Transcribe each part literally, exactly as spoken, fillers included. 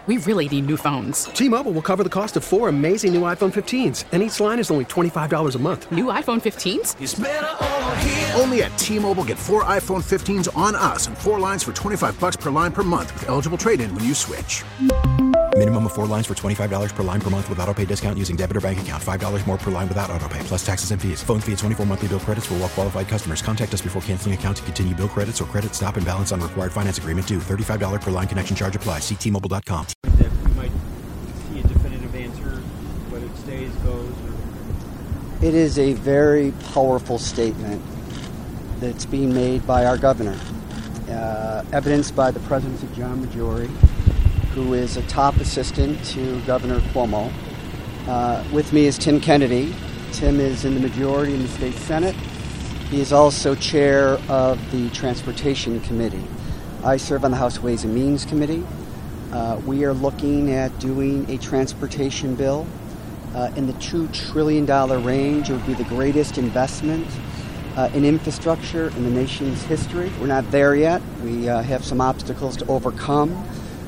We really need new phones. T-Mobile will cover the cost of four amazing new iPhone fifteens, and each line is only twenty-five dollars a month. New iPhone fifteens? It's better over here. Only at T-Mobile, get four iPhone fifteens on us and four lines for twenty-five dollars per line per month with eligible trade-in when you switch. Minimum of four lines for twenty-five dollars per line per month with autopay discount using debit or bank account. five dollars more per line without autopay, plus taxes and fees. Phone fee at twenty-four monthly bill credits for well-qualified customers. Contact us before canceling account to continue bill credits or credit stop and balance on required finance agreement due. thirty-five dollars per line connection charge applies. See T Mobile dot com. That we might see a definitive answer, whether it stays, goes, or... It is a very powerful statement that's being made by our governor, uh, evidenced by the presence of John Maggiore, who is a top assistant to Governor Cuomo. Uh, with me is Tim Kennedy. Tim is in the majority in the state Senate. He is also chair of the Transportation Committee. I serve on the House Ways and Means Committee. Uh, we are looking at doing a transportation bill uh, in the two trillion dollars range. It would be the greatest investment uh, in infrastructure in the nation's history. We're not there yet. We uh, have some obstacles to overcome.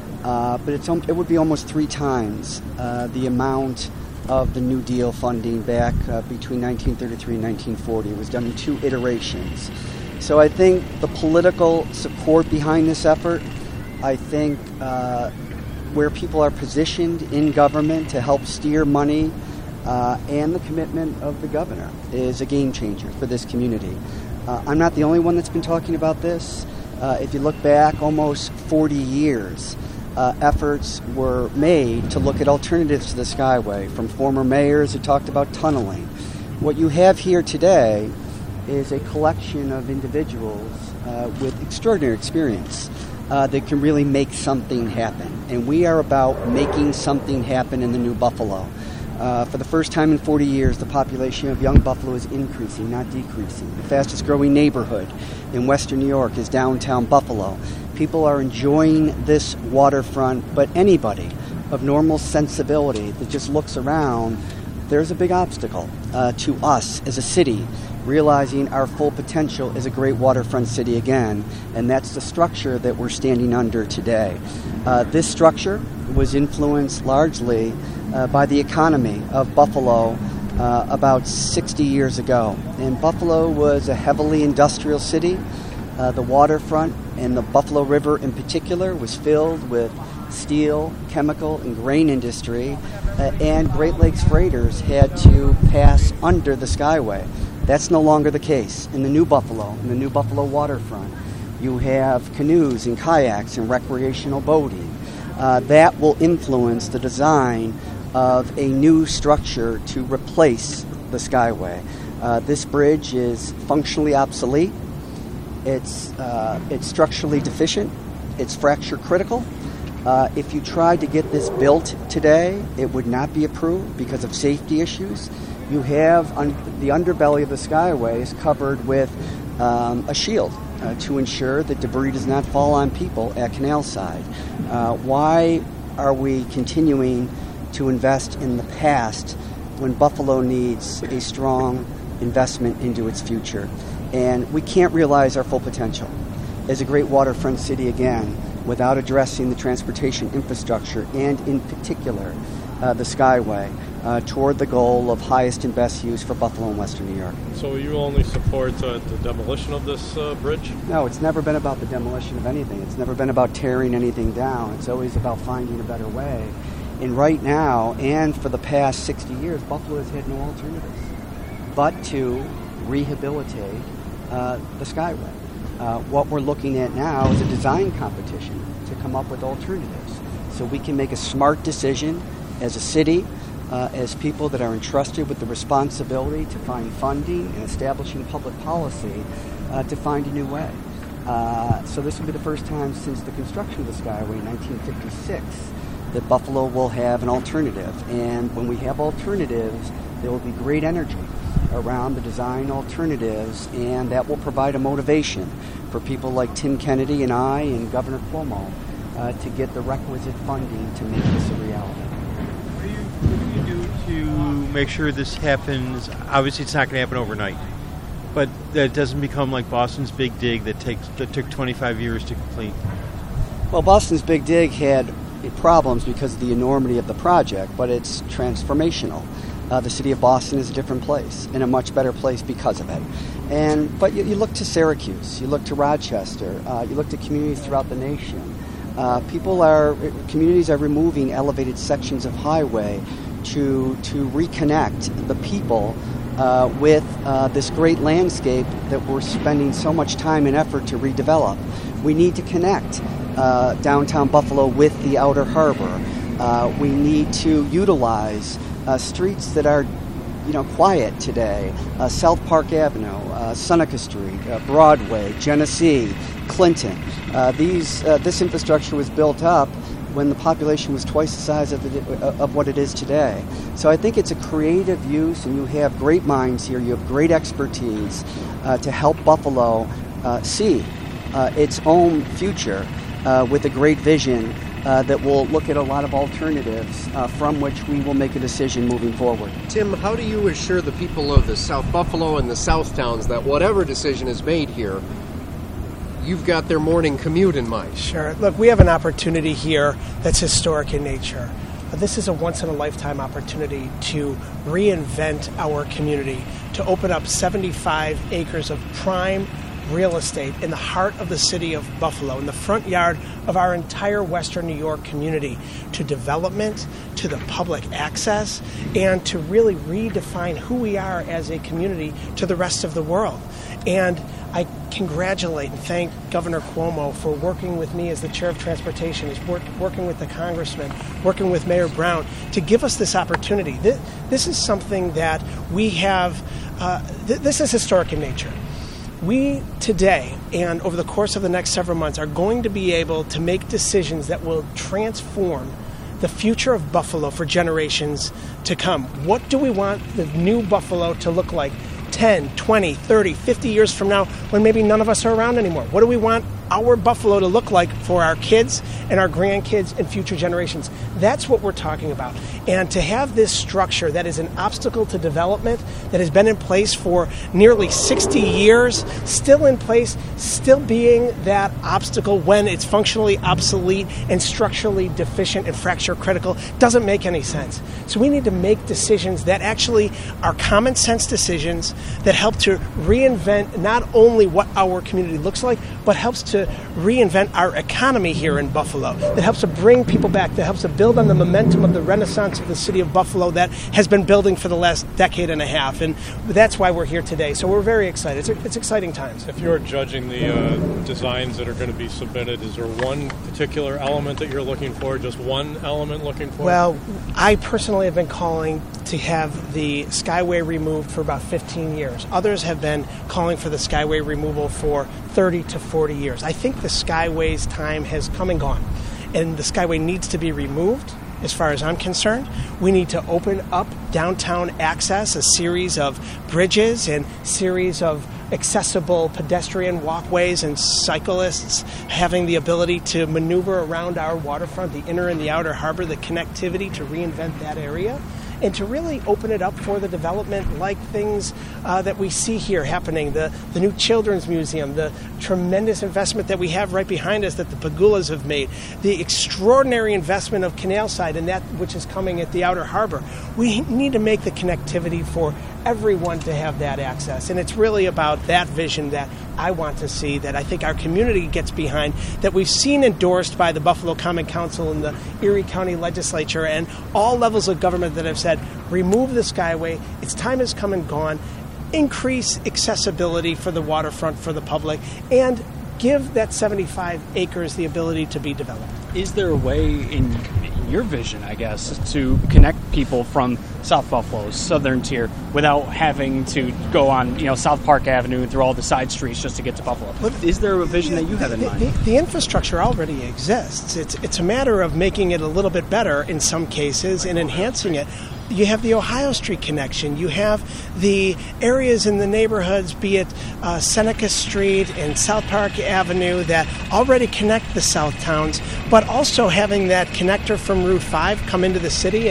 Uh, but it's, it would be almost three times uh, the amount of the New Deal funding back uh, between nineteen thirty-three and nineteen forty. It was done in two iterations. So I think the political support behind this effort, I think uh, where people are positioned in government to help steer money uh, and the commitment of the governor is a game changer for this community. Uh, I'm not the only one that's been talking about this. Uh, if you look back almost forty years, Uh, efforts were made to look at alternatives to the Skyway from former mayors who talked about tunneling. What you have here today is a collection of individuals uh, with extraordinary experience uh, that can really make something happen. And we are about making something happen in the New Buffalo. Uh, for the first time in forty years, the population of young Buffalo is increasing, not decreasing. The fastest growing neighborhood in western New York is downtown Buffalo. People are enjoying this waterfront, but anybody of normal sensibility that just looks around, there's a big obstacle uh, to us as a city realizing our full potential as a great waterfront city again, and that's the structure that we're standing under today. Uh, this structure was influenced largely uh, by the economy of Buffalo uh, about sixty years ago. And Buffalo was a heavily industrial city. Uh, the waterfront and the Buffalo River in particular was filled with steel, chemical, and grain industry, uh, and Great Lakes freighters had to pass under the Skyway. That's no longer the case. In the New Buffalo, in the New Buffalo waterfront, you have canoes and kayaks and recreational boating. Uh, that will influence the design of a new structure to replace the Skyway. Uh, this bridge is functionally obsolete. It's uh, it's structurally deficient. It's fracture critical. Uh, if you tried to get this built today, it would not be approved because of safety issues. You have un- the underbelly of the Skyway is covered with um, a shield uh, to ensure that debris does not fall on people at Canal Side. Uh, why are we continuing to invest in the past when Buffalo needs a strong investment into its future? And we can't realize our full potential as a great waterfront city again without addressing the transportation infrastructure and, in particular, uh, the Skyway uh, toward the goal of highest and best use for Buffalo and Western New York. So you only support uh, the demolition of this uh, bridge? No, it's never been about the demolition of anything. It's never been about tearing anything down. It's always about finding a better way. And right now, and for the past sixty years, Buffalo has had no alternatives but to rehabilitate Uh, the Skyway. Uh, what we're looking at now is a design competition to come up with alternatives so we can make a smart decision as a city, uh, as people that are entrusted with the responsibility to find funding and establishing public policy uh, to find a new way. Uh, so this will be the first time since the construction of the Skyway in nineteen fifty-six that Buffalo will have an alternative. And when we have alternatives, there will be great energy around the design alternatives, and that will provide a motivation for people like Tim Kennedy and I and Governor Cuomo uh, to get the requisite funding to make this a reality. What do you, what do, you do to make sure this happens? Obviously, it's not going to happen overnight, but that it doesn't become like Boston's Big Dig that takes that took twenty-five years to complete. Well, Boston's Big Dig had problems because of the enormity of the project, but it's transformational. Uh, the city of Boston is a different place, and a much better place because of it. And but you, you look to Syracuse, you look to Rochester, uh, you look to communities throughout the nation. Uh, people are communities are removing elevated sections of highway to to reconnect the people uh, with uh, this great landscape that we're spending so much time and effort to redevelop. We need to connect uh, downtown Buffalo with the outer harbor. Uh, we need to utilize uh, streets that are, you know, quiet today. Uh, South Park Avenue, uh, Seneca Street, uh, Broadway, Genesee, Clinton. Uh, these uh, this infrastructure was built up when the population was twice the size of, the, of what it is today. So I think it's a creative use, and you have great minds here. You have great expertise uh, to help Buffalo uh, see uh, its own future uh, with a great vision uh, that will look at a lot of alternatives uh, from which we will make a decision moving forward. Tim, how do you assure the people of the South Buffalo and the South Towns that whatever decision is made here, you've got their morning commute in mind? Sure. Look, we have an opportunity here that's historic in nature. This is a once-in-a-lifetime opportunity to reinvent our community, to open up seventy-five acres of prime real estate in the heart of the city of Buffalo, in the front yard of our entire Western New York community, to development, to the public access, and to really redefine who we are as a community to the rest of the world. And I congratulate and thank Governor Cuomo for working with me as the chair of transportation. He's work, working with the congressman, working with Mayor Brown to give us this opportunity. This, this is something that we have, uh, th- this is historic in nature. We today and over the course of the next several months are going to be able to make decisions that will transform the future of Buffalo for generations to come. What do we want the new Buffalo to look like ten, twenty, thirty, fifty years from now when maybe none of us are around anymore? What do we want our Buffalo to look like for our kids and our grandkids and future generations? That's what we're talking about. And to have this structure that is an obstacle to development that has been in place for nearly sixty years, still in place, still being that obstacle when it's functionally obsolete and structurally deficient and fracture critical, doesn't make any sense. So we need to make decisions that actually are common sense decisions that help to reinvent not only what our community looks like, but helps to reinvent our economy here in Buffalo, that helps to bring people back, that helps to build on the momentum of the renaissance of the city of Buffalo that has been building for the last decade and a half. And that's why we're here today. So we're very excited. It's, it's exciting times. If you're judging the uh, designs that are going to be submitted, is there one particular element that you're looking for, just one element looking for? Well, I personally have been calling to have the Skyway removed for about fifteen years. Others have been calling for the Skyway removal for thirty to forty years. I think the Skyway's time has come and gone, and the Skyway needs to be removed. As far as I'm concerned, we need to open up downtown access, a series of bridges and series of accessible pedestrian walkways and cyclists having the ability to maneuver around our waterfront, the inner and the outer harbor, the connectivity to reinvent that area, and to really open it up for the development like things uh, that we see here happening, the, the new Children's Museum, the tremendous investment that we have right behind us that the Pagulas have made, the extraordinary investment of Canalside and that which is coming at the outer harbor. We need to make the connectivity for everyone to have that access. And it's really about that vision that I want to see, that I think our community gets behind, that we've seen endorsed by the Buffalo Common Council and the Erie County Legislature and all levels of government that have said, remove the Skyway, its time has come and gone, increase accessibility for the waterfront for the public, and give that seventy-five acres the ability to be developed. Is there a way in your vision, I guess, to connect people from South Buffalo's southern tier without having to go on, you know, South Park Avenue and through all the side streets just to get to Buffalo? But is there a vision that you have in the, mind? The, the infrastructure already exists. It's it's a matter of making it a little bit better in some cases and enhancing it. You have the Ohio Street connection. You have the areas in the neighborhoods, be it uh, Seneca Street and South Park Avenue, that already connect the South Towns, but also having that connector from Route five come into the city and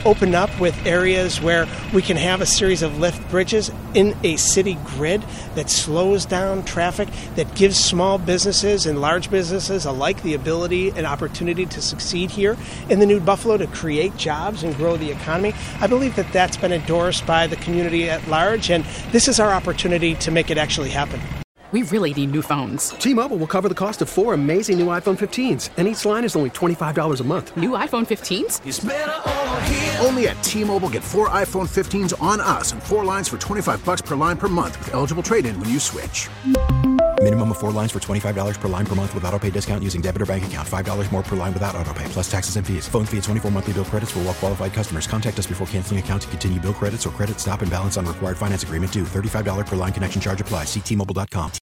open up with areas where we can have a series of lift bridges in a city grid that slows down traffic, that gives small businesses and large businesses alike the ability and opportunity to succeed here in the New Buffalo, to create jobs and grow the economy. I believe that that's been endorsed by the community at large, and this is our opportunity to make it actually happen. We really need new phones. T-Mobile will cover the cost of four amazing new iPhone fifteens, and each line is only twenty-five dollars a month. New iPhone fifteens? It's better over here. Only at T-Mobile, get four iPhone fifteens on us and four lines for twenty-five bucks per line per month with eligible trade-in when you switch. Minimum of four lines for twenty-five dollars per line per month with autopay discount using debit or bank account. five dollars more per line without autopay, plus taxes and fees. Phone fee at twenty-four monthly bill credits for well-qualified customers. Contact us before canceling account to continue bill credits or credit stop and balance on required finance agreement due. thirty-five dollars per line connection charge applies. See T Mobile dot com.